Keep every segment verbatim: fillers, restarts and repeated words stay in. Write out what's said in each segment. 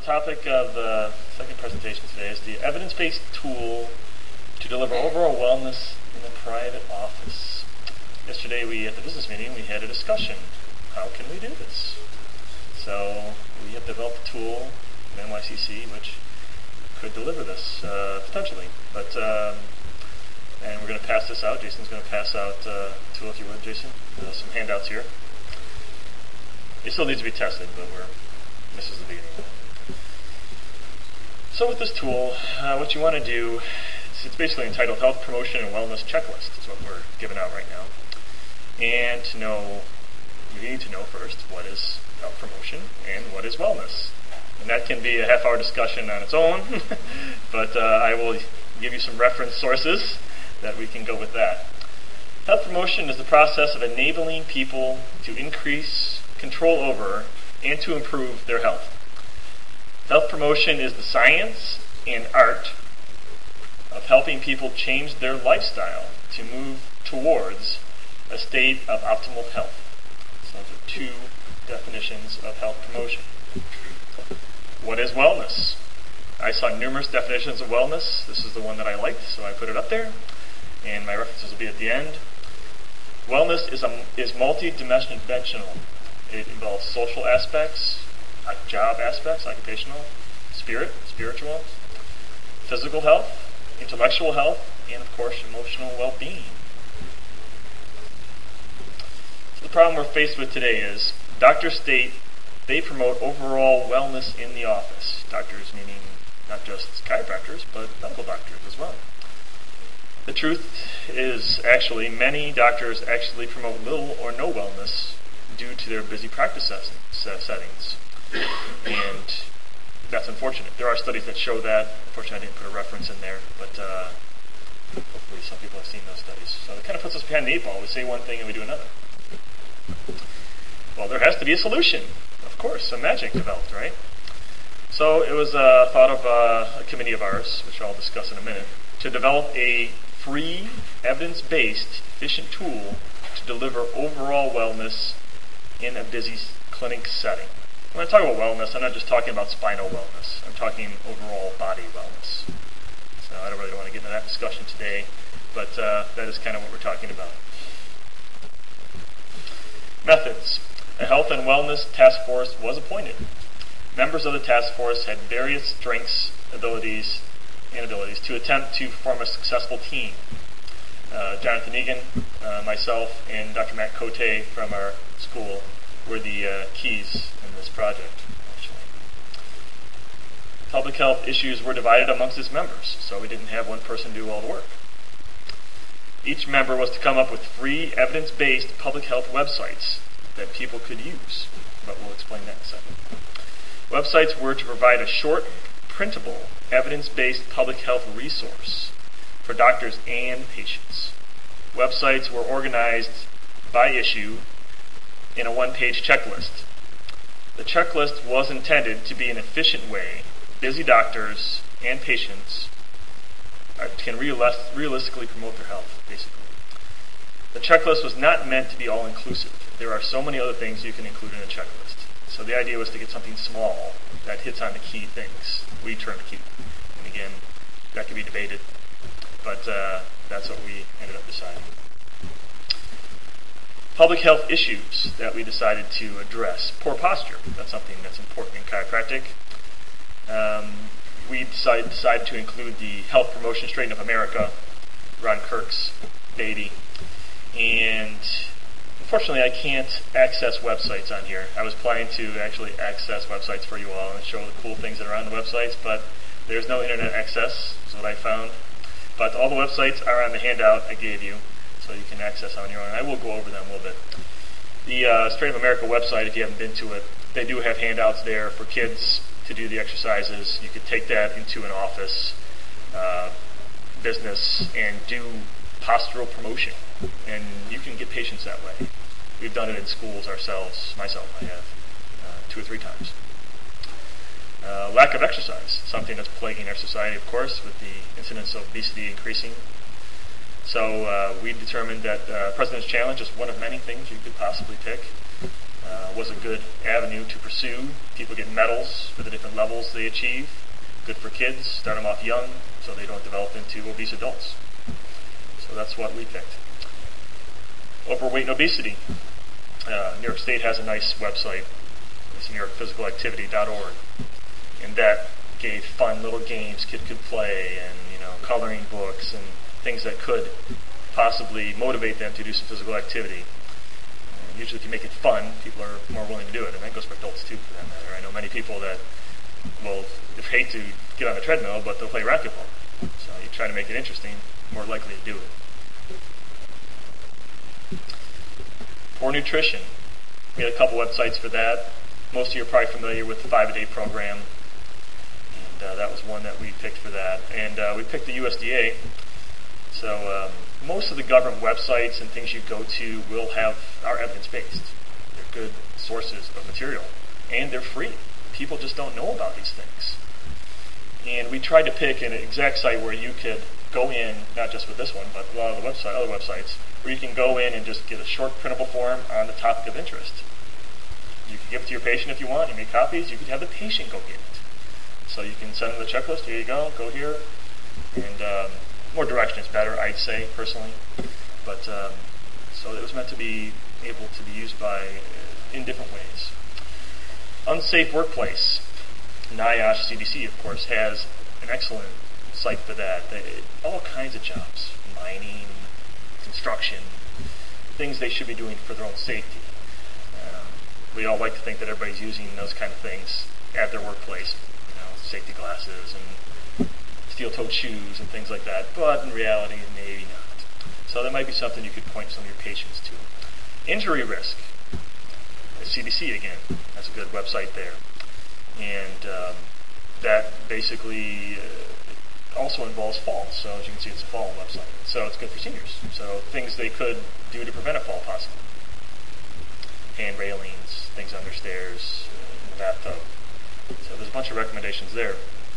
topic of the second presentation today is the evidence-based tool to deliver overall wellness in the private office. Yesterday, we at the business meeting, we had a discussion. How can we do this? So we have developed a tool, N Y C C, which could deliver this uh, potentially. But um, and we're going to pass this out. Jason's going to pass out uh, the tool, if you would, Jason. Uh, some handouts here. It still needs to be tested, but we're this is the beginning. So with this tool, uh, what you want to do, it's, it's basically entitled Health Promotion and Wellness Checklist. Is what we're giving out right now. And to know, you need to know first what is health promotion and what is wellness. And that can be a half-hour discussion on its own, but uh, I will give you some reference sources that we can go with that. Health promotion is the process of enabling people to increase control over and to improve their health. Health promotion is the science and art of helping people change their lifestyle to move towards a state of optimal health. So those are two definitions of health promotion. What is wellness? I saw numerous definitions of wellness. This is the one that I liked, so I put it up there, and my references will be at the end. Wellness is a, is multi-dimensional. It involves social aspects, job aspects, occupational, spirit, spiritual, physical health, intellectual health, and of course emotional well-being. So the problem we're faced with today is doctors state they promote overall wellness in the office. Doctors meaning not just chiropractors, but medical doctors as well. The truth is actually many doctors actually promote little or no wellness due to their busy practice settings. And that's unfortunate. There are studies that show that. Unfortunately, I didn't put a reference in there, but uh, hopefully some people have seen those studies. So it kind of puts us behind the eight ball. We say one thing and we do another. Well, there has to be a solution. Of course, some magic developed, right? So it was a thought of uh, a committee of ours, which I'll discuss in a minute, to develop a free, evidence-based, efficient tool to deliver overall wellness in a busy clinic setting. When I talk about wellness, I'm not just talking about spinal wellness. I'm talking overall body wellness. So I don't really want to get into that discussion today, but uh, that is kind of what we're talking about. Methods. A health and wellness task force was appointed. Members of the task force had various strengths, abilities, and abilities to attempt to form a successful team. Uh, Jonathan Egan, uh, myself, and Doctor Matt Cote from our school were the uh, keys in this project, actually. Public health issues were divided amongst its members, so we didn't have one person do all the work. Each member was to come up with free, evidence-based public health websites that people could use, but we'll explain that in a second. Websites were to provide a short, printable, evidence-based public health resource for doctors and patients. Websites were organized by issue in a one-page checklist. The checklist was intended to be an efficient way busy doctors and patients can realistically promote their health, basically. The checklist was not meant to be all-inclusive. There are so many other things you can include in a checklist. So the idea was to get something small that hits on the key things. We term key. And again, that could be debated, but uh, that's what we ended up deciding. Public health issues that we decided to address. Poor posture. That's something that's important in chiropractic. Um, we decided, decided to include the Health Promotion Straighten Up America, Ron Kirk's baby. And unfortunately, I can't access websites on here. I was planning to actually access websites for you all and show the cool things that are on the websites, but there's no internet access, is what I found. But all the websites are on the handout I gave you, so you can access on your own. I will go over them a little bit. The uh, Straighten Up America website, if you haven't been to it, they do have handouts there for kids to do the exercises. You could take that into an office uh, business and do postural promotion, and you can get patients that way. We've done it in schools ourselves, myself I have, uh, two or three times. Uh, lack of exercise, something that's plaguing our society, of course, with the incidence of obesity increasing. So uh, we determined that uh, President's Challenge is one of many things you could possibly pick. Uh, uh, was a good avenue to pursue. People get medals for the different levels they achieve. Good for kids, start them off young so they don't develop into obese adults. So that's what we picked. Overweight and obesity. Uh, New York State has a nice website. It's new york physical activity dot org. And that gave fun little games kids could play, and you know, coloring books and things that could possibly motivate them to do some physical activity. And usually if you make it fun, people are more willing to do it. And that goes for adults too, for that matter. I know many people that will hate to get on the treadmill, but they'll play racquetball. So you try to make it interesting, more likely to do it. Poor nutrition. We had a couple websites for that. Most of you are probably familiar with the five-a-day program. And uh, that was one that we picked for that. And uh, we picked the U S D A. So um, most of the government websites and things you go to will have are evidence-based. They're good sources of material. And they're free. People just don't know about these things. And we tried to pick an exact site where you could go in, not just with this one, but a lot of the website, other websites, where you can go in and just get a short printable form on the topic of interest. You can give it to your patient if you want. You make copies. You can have the patient go get it. So you can send them the checklist. Here you go. Go here. And um, more direction is better, I'd say, personally. But um, so it was meant to be able to be used by uh, in different ways. Unsafe workplace. NIOSH C D C, of course, has an excellent site for that. They, all kinds of jobs, mining, construction, things they should be doing for their own safety. Um, we all like to think that everybody's using those kind of things at their workplace, you know, safety glasses and steel-toed shoes and things like that, but in reality, maybe not. So that might be something you could point some of your patients to. Injury risk. The C D C, again, that's a good website there. And um, that basically uh, also involves falls. So as you can see, it's a fall website. So it's good for seniors. So things they could do to prevent a fall, possibly. Hand railings, things under stairs, uh, bathtub. So there's a bunch of recommendations there.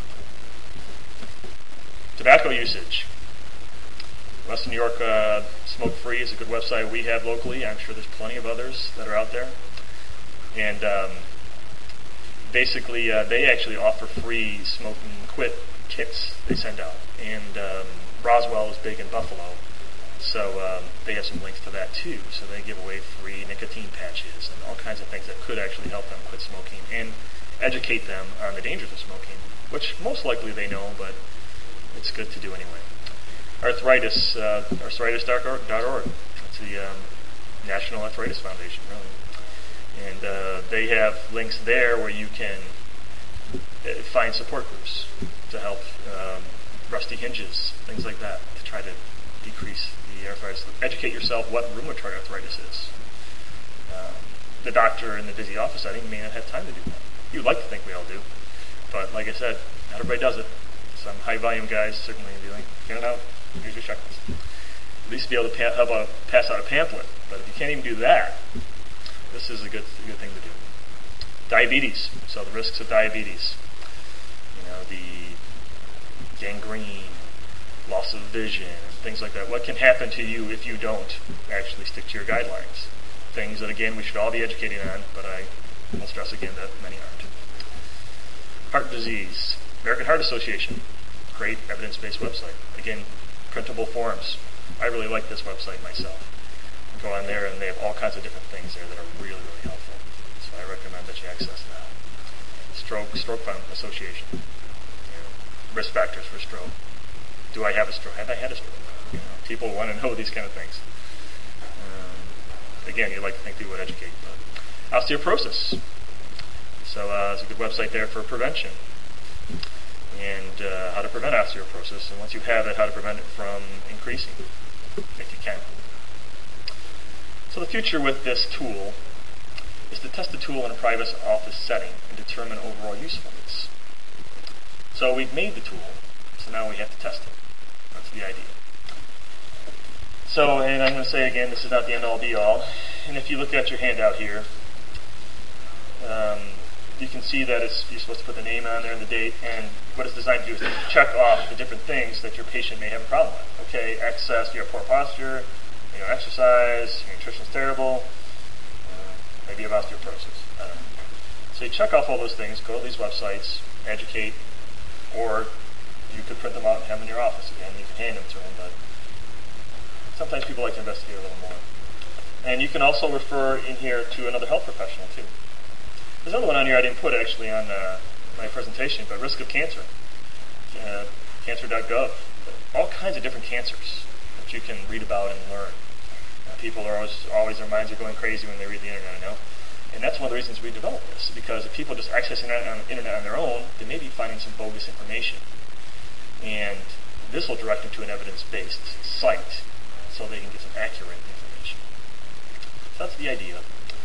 Tobacco usage. Western New York uh, Smoke Free is a good website we have locally. I'm sure there's plenty of others that are out there. And um, basically, uh, they actually offer free smoke and quit kits they send out. And um, Roswell is big in Buffalo, so um, they have some links to that too. So they give away free nicotine patches and all kinds of things that could actually help them quit smoking and educate them on the dangers of smoking, which most likely they know, but it's good to do anyway. Arthritis, uh, arthritis dot org. It's the um, National Arthritis Foundation, really. And uh, they have links there where you can uh, find support groups to help um, rusty hinges, things like that, to try to decrease the arthritis. Educate yourself what rheumatoid arthritis is. Um, the doctor in the busy office setting may not have time to do that. You'd like to think we all do, but like I said, not everybody does it. Some high-volume guys certainly be like, get it out, here's your checklist. At least be able to pa- help out, pass out a pamphlet, but if you can't even do that, this is a good, a good thing to do. Diabetes. So the risks of diabetes. You know, the gangrene, loss of vision, things like that. What can happen to you if you don't actually stick to your guidelines? Things that, again, we should all be educating on, but I will stress again that many aren't. Heart disease. American Heart Association. Great evidence-based website. Again, printable forms. I really like this website myself. Go on there, and they have all kinds of different things there that are really, really helpful. So I recommend that you access that. Stroke, Stroke Fund Association. You know, risk factors for stroke. Do I have a stroke? Have I had a stroke? You know, people want to know these kind of things. Um, again, you'd like to think they would educate. But osteoporosis. So uh, there's a good website there for prevention. And uh, how to prevent osteoporosis. And once you have it, how to prevent it from increasing, if you can. So the future with this tool is to test the tool in a private office setting and determine overall usefulness. So we've made the tool, so now we have to test it. That's the idea. So, and I'm going to say again, this is not the end-all be-all. And if you look at your handout here, um, you can see that it's, you're supposed to put the name on there and the date, and what it's designed to do is to check off the different things that your patient may have a problem with. Okay, excess, you have poor posture, you know, exercise, your nutrition's terrible, uh, Maybe you have osteoporosis. I don't know. So you check off all those things, go to these websites, educate, or you could print them out and have them in your office again. You can hand them to them, but sometimes people like to investigate a little more. And you can also refer in here to another health professional too. There's another one on here I didn't put actually on uh, my presentation, but risk of cancer. Uh, cancer dot gov. All kinds of different cancers that you can read about and learn. Uh, people are always, always, their minds are going crazy when they read the internet, I know. And that's one of the reasons we developed this, because if people just access the internet on, internet on their own, they may be finding some bogus information. And this will direct them to an evidence-based site so they can get some accurate information. So that's the idea.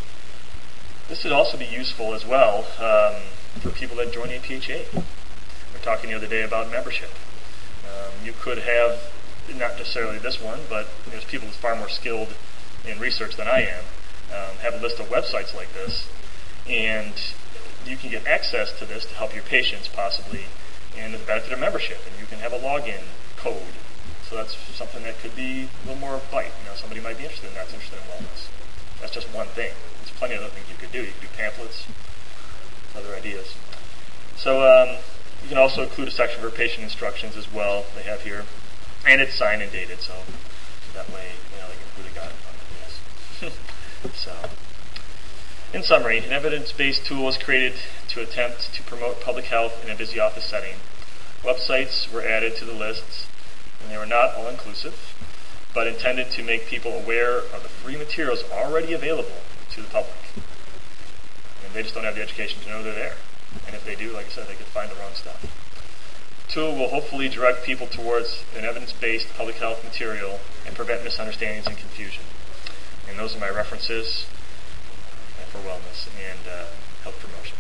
This would also be useful as well um, for people that join A P H A. We were talking the other day about membership. Um, you could have, not necessarily this one, but there's people who's far more skilled in research than I am, um, have a list of websites like this, and you can get access to this to help your patients possibly, and the benefit of membership, and you can have a login code. So that's something that could be a little more bite. You know, somebody might be interested in that, that's interested in wellness. That's just one thing. There's plenty of other things you could do. You could do pamphlets, other ideas. So um, you can also include a section for patient instructions as well. They have here, and it's signed and dated, so that way you know they can really got it on this. So, in summary, an evidence-based tool was created to attempt to promote public health in a busy office setting. Websites were added to the lists, and they were not all-inclusive, but intended to make people aware of the free materials already available to the public. And they just don't have the education to know they're there. And if they do, like I said, they could find the wrong stuff. The tool will hopefully direct people towards an evidence-based public health material and prevent misunderstandings and confusion. And those are my references for wellness and uh, health promotion.